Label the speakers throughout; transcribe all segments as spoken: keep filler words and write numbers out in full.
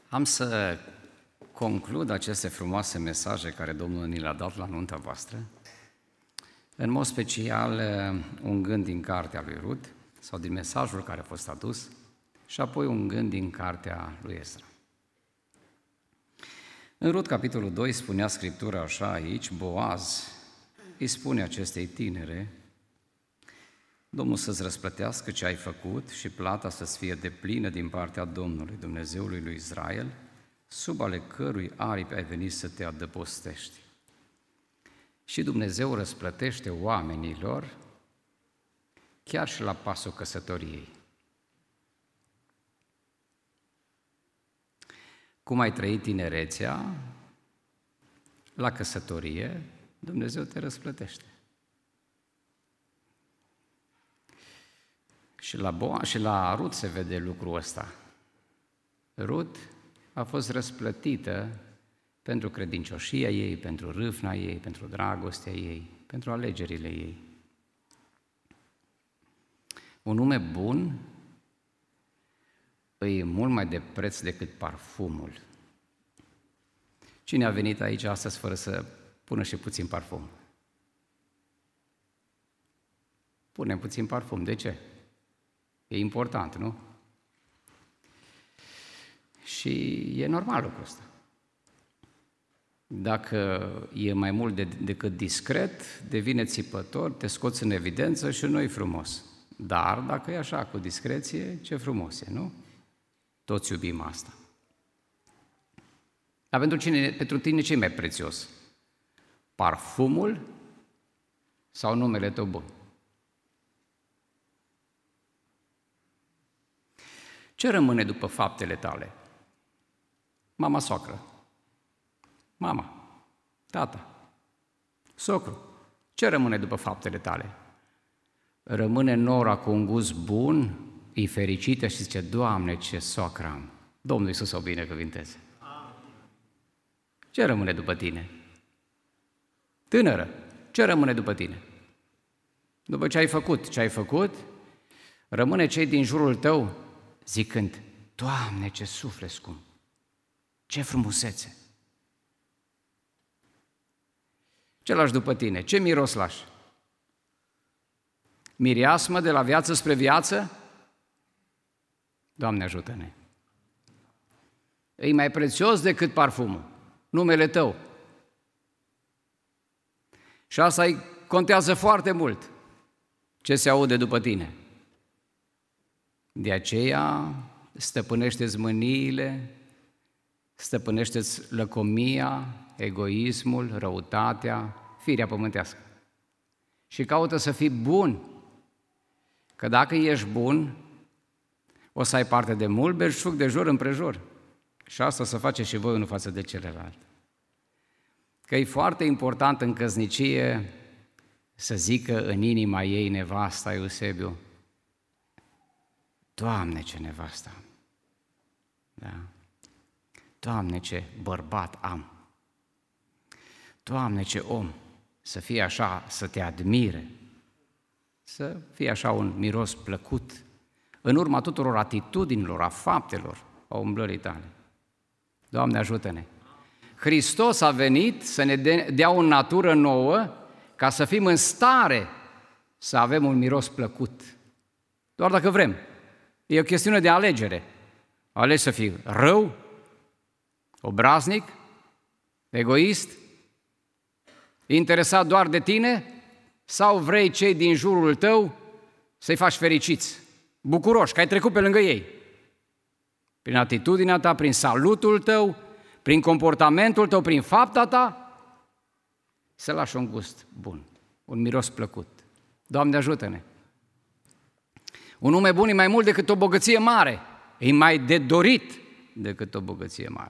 Speaker 1: Am să conclud aceste frumoase mesaje care Domnul ni le-a dat la nunta voastră, în mod special un gând din cartea lui Rut, sau din mesajul care a fost adus, și apoi un gând din cartea lui Ezra. În Rut, capitolul doi, spunea Scriptura așa aici, Boaz îi spune acestei tinere: Domnul să-ți răsplătească ce ai făcut și plata să-ți fie deplină din partea Domnului, Dumnezeului lui Israel, sub ale cărui aripi ai venit să te adăpostești. Și Dumnezeu răsplătește oamenilor chiar și la pasul căsătoriei. Cum ai trăit tinerețea, la căsătorie, Dumnezeu te răsplătește. Și la, Boa, și la Rut se vede lucrul ăsta. Rut a fost răsplătită pentru credincioșia ei, pentru râvna ei, pentru dragostea ei, pentru alegerile ei. Un nume bun e mult mai de preț decât parfumul. Cine a venit aici astăzi fără să pună și puțin parfum? Punem puțin parfum. De ce? E important, nu? Și e normal lucrul ăsta. Dacă e mai mult de, decât discret, devine țipător, te scoți în evidență și nu-i frumos. Dar dacă e așa, cu discreție, ce frumos e, nu? Toți iubim asta. Dar pentru, cine, pentru tine ce e mai prețios? Parfumul sau numele tău bun? Ce rămâne după faptele tale? Mama soacră, mama, tata, socru. Ce rămâne după faptele tale? Rămâne nora cu un gust bun, e fericită și zice: Doamne, ce soacră am! Domnul Iisus o binecuvinteze. Ce rămâne după tine? Tânără, ce rămâne după tine? După ce ai făcut, ce ai făcut, rămâne cei din jurul tău zicând: Doamne, ce suflet scump! Ce frumusețe! Ce lași după tine? Ce miros lași? Mireasmă de la viață spre viață? Doamne, ajută-ne! E mai prețios decât parfumul, numele tău. Și asta îi contează foarte mult, ce se aude după tine. De aceea stăpânește-ți mâniile, stăpânește-ți lăcomia, egoismul, răutatea, firea pământească. Și caută să fii bun, că dacă ești bun, o să ai parte de mult belșug de jur împrejur. Și asta să faceți și voi unul față de celălalt. Că e foarte important în căsnicie să zică în inima ei nevasta, Eusebiu: Doamne, ce nevastă am! Da? Doamne, ce bărbat am! Doamne, ce om! Să fie așa, să te admire, să fie așa un miros plăcut, în urma tuturor atitudinilor, a faptelor, a umblării tale. Doamne, ajută-ne! Hristos a venit să ne dea o natură nouă, ca să fim în stare să avem un miros plăcut. Doar dacă vrem. E o chestiune de alegere. Alegi să fii rău, obraznic, egoist, interesat doar de tine, sau vrei cei din jurul tău să-i faci fericiți, bucuroși, că ai trecut pe lângă ei. Prin atitudinea ta, prin salutul tău, prin comportamentul tău, prin fapta ta, să lași un gust bun, un miros plăcut. Doamne, ajută-ne! Un nume bun e mai mult decât o bogăție mare, e mai de dorit decât o bogăție mare.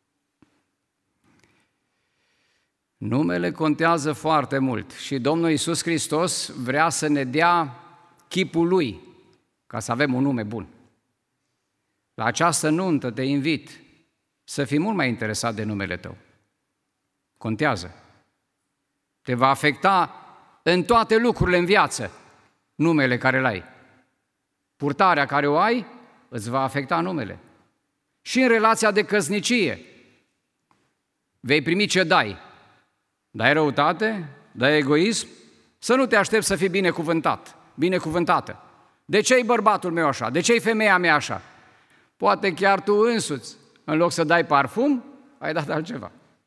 Speaker 1: Numele contează foarte mult și Domnul Iisus Hristos vrea să ne dea chipul Lui, ca să avem un nume bun. La această nuntă te invit să fii mult mai interesat de numele tău. Contează. Te va afecta în toate lucrurile în viață numele care l-ai. Purtarea care o ai îți va afecta numele. Și în relația de căsnicie. Vei primi ce dai. Dai răutate? Dai egoism? Să nu te aștepți să fii binecuvântat, binecuvântată. De ce-i bărbatul meu așa? De ce-i femeia mea așa? Poate chiar tu însuți, în loc să dai parfum, ai dat altceva.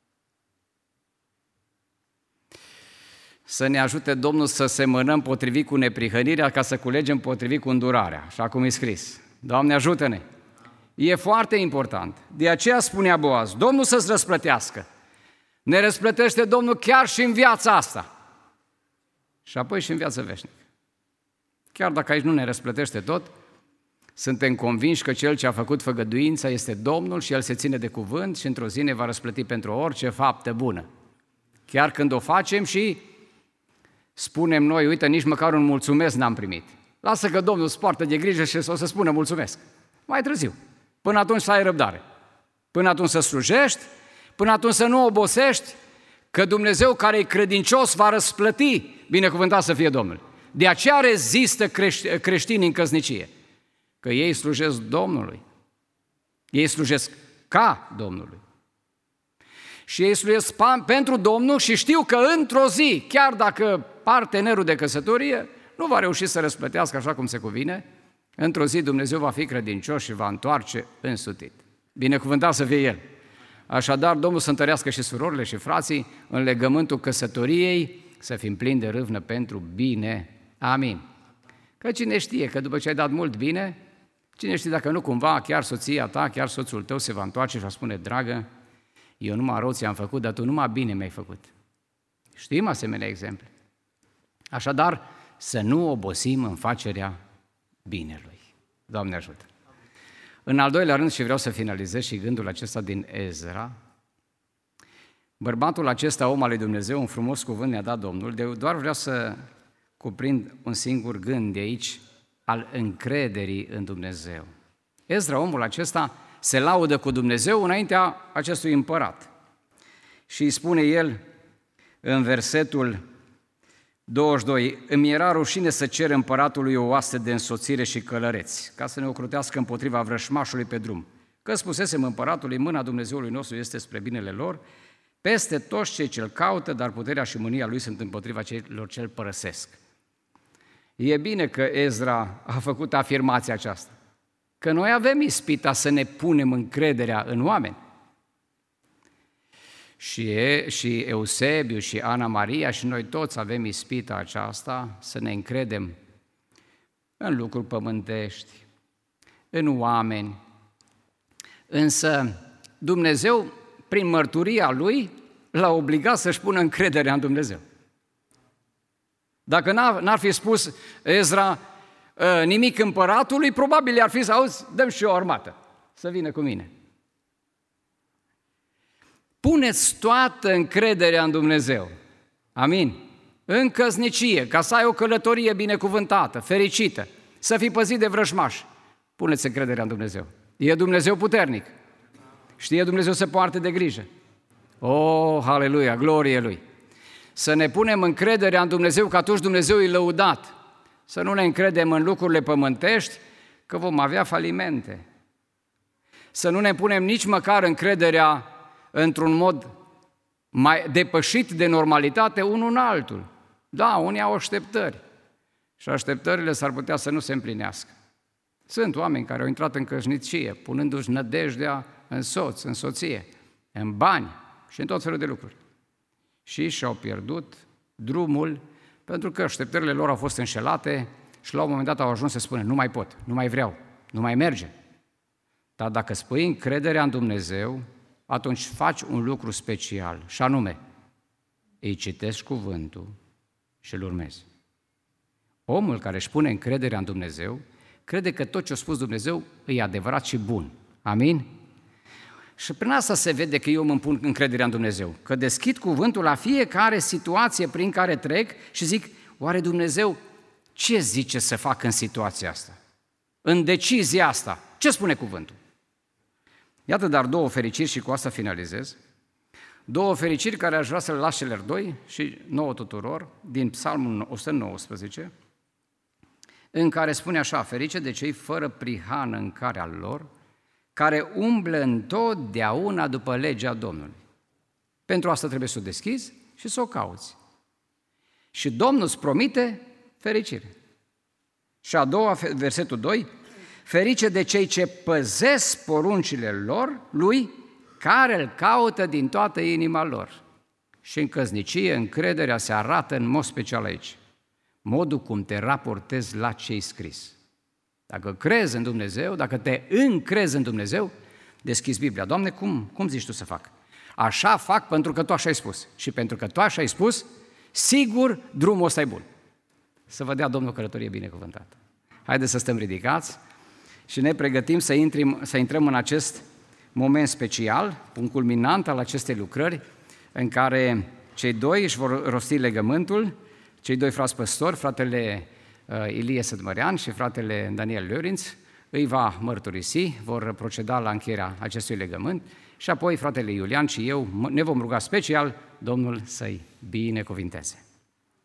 Speaker 1: Să ne ajute Domnul să semănăm potrivit cu neprihănirea, ca să culegem potrivit cu îndurarea, așa cum e scris. Doamne, ajută-ne! E foarte important. De aceea spunea Boaz, Domnul să-ți răsplătească. Ne răsplătește Domnul chiar și în viața asta. Și apoi și în viața veșnică. Chiar dacă aici nu ne răsplătește tot, suntem convinși că Cel ce a făcut făgăduința este Domnul și El se ține de cuvânt și într-o zi ne va răsplăti pentru orice faptă bună. Chiar când o facem și spunem noi, uite, nici măcar un mulțumesc n-am primit. Lasă că Domnul îți poartă de grijă și o să spună mulțumesc. Mai târziu. Până atunci să ai răbdare. Până atunci să slujești, până atunci să nu obosești, că Dumnezeu care e credincios va răsplăti, binecuvântat să fie Domnul. De aceea rezistă creș- creștinii în căsnicie, că ei slujesc Domnului. Ei slujesc ca Domnului. Și ei slujesc pentru Domnul și știu că într-o zi, chiar dacă partenerul de căsătorie nu va reuși să răsplătească așa cum se cuvine, într-o zi Dumnezeu va fi credincios și va întoarce însutit. Binecuvântat să fie El. Așadar, Domnul să întărească și surorile și frații în legământul căsătoriei, să fim plini de râvnă pentru bine. Amin. Că cine știe că după ce ai dat mult bine, cine știe dacă nu cumva chiar soția ta, chiar soțul tău se va întoarce și va spune, dragă, eu numai rău ți-am făcut, dar tu numai bine mi-ai făcut. Știm asemenea exemple. Așadar, să nu obosim în facerea binelui. Doamne ajută! În al doilea rând, și vreau să finalizez și gândul acesta din Ezra, bărbatul acesta, om al lui Dumnezeu, un frumos cuvânt ne-a dat Domnul, de doar vreau să cuprind un singur gând de aici, al încrederii în Dumnezeu. Ezra, omul acesta, se laudă cu Dumnezeu înaintea acestui împărat. Și îi spune el în versetul douăzeci și doi, îmi era rușine să cer împăratului o oaste de însoțire și călăreți, ca să ne ocrutească împotriva vrășmașului pe drum. Că spusesem împăratului, mâna Dumnezeului nostru este spre binele lor, peste toți cei ce-L caută, dar puterea și mânia Lui sunt împotriva celor ce-L părăsesc. E bine că Ezra a făcut afirmația aceasta, că noi avem ispita să ne punem încrederea în oameni. Și, e, și Eusebiu și Ana Maria și noi toți avem ispita aceasta să ne încredem în lucruri pământești, în oameni. Însă Dumnezeu, prin mărturia Lui, l-a obligat să-și pună încrederea în Dumnezeu. Dacă n-ar, n-ar fi spus Ezra nimic împăratului, probabil i-ar fi să auzi, dăm și o armată să vină cu mine. Puneți toată încrederea în Dumnezeu. Amin. În căsnicie, ca să ai o călătorie binecuvântată, fericită, să fii păzit de vrăjmași. Puneți încrederea în Dumnezeu. E Dumnezeu puternic. Știe Dumnezeu să poarte de grijă. Oh, haleluia, glorie Lui. Să ne punem încrederea în Dumnezeu, că atunci Dumnezeu e lăudat. Să nu ne încredem în lucrurile pământești, că vom avea falimente. Să nu ne punem nici măcar încrederea într-un mod mai depășit de normalitate unul în altul. Da, unii au așteptări și așteptările s-ar putea să nu se împlinească. Sunt oameni care au intrat în căsnicie, punându-și nădejdea în soț, în soție, în bani și în tot felul de lucruri. Și și-au pierdut drumul pentru că așteptările lor au fost înșelate și la un moment dat au ajuns să spună, nu mai pot, nu mai vreau, nu mai merge. Dar dacă spui încrederea în Dumnezeu, atunci faci un lucru special, și anume, îi citești cuvântul și îl urmezi. Omul care își pune încrederea în Dumnezeu, crede că tot ce a spus Dumnezeu e adevărat și bun. Amin? Și prin asta se vede că eu îmi pun încrederea în Dumnezeu, că deschid cuvântul la fiecare situație prin care trec și zic, oare Dumnezeu ce zice să fac în situația asta? În decizia asta? Ce spune cuvântul? Iată dar două fericiri și cu asta finalizez. Două fericiri care aș vrea să le las celor doi și nouă tuturor, din Psalmul o sută nouăsprezece, în care spune așa, ferice de cei fără prihană în carea lor, care umblă întotdeauna după legea Domnului. Pentru asta trebuie să o deschizi și să o cauți. Și Domnul îți promite fericire. Și a doua, versetul doi, ferice de cei ce păzesc poruncile lor, lui, care îl caută din toată inima lor. Și în căsnicie, încrederea se arată în mod special aici. Modul cum te raportezi la ce-i scris. Dacă crezi în Dumnezeu, dacă te încrezi în Dumnezeu, deschizi Biblia. Doamne, cum, cum zici Tu să fac? Așa fac pentru că Tu așa ai spus. Și pentru că Tu așa ai spus, sigur drumul ăsta e bun. Să vă dea Domnul călătorie binecuvântată. Haideți să stăm ridicați și ne pregătim să, intrim, să intrăm în acest moment special, un culminant al acestei lucrări, în care cei doi își vor rosti legământul, cei doi frați păstori, fratele uh, Ilie Sădmărean și fratele Daniel Liorinț, îi va mărturisi, vor proceda la încheierea acestui legământ și apoi fratele Iulian și eu ne vom ruga special Domnul să-i binecuvinteze.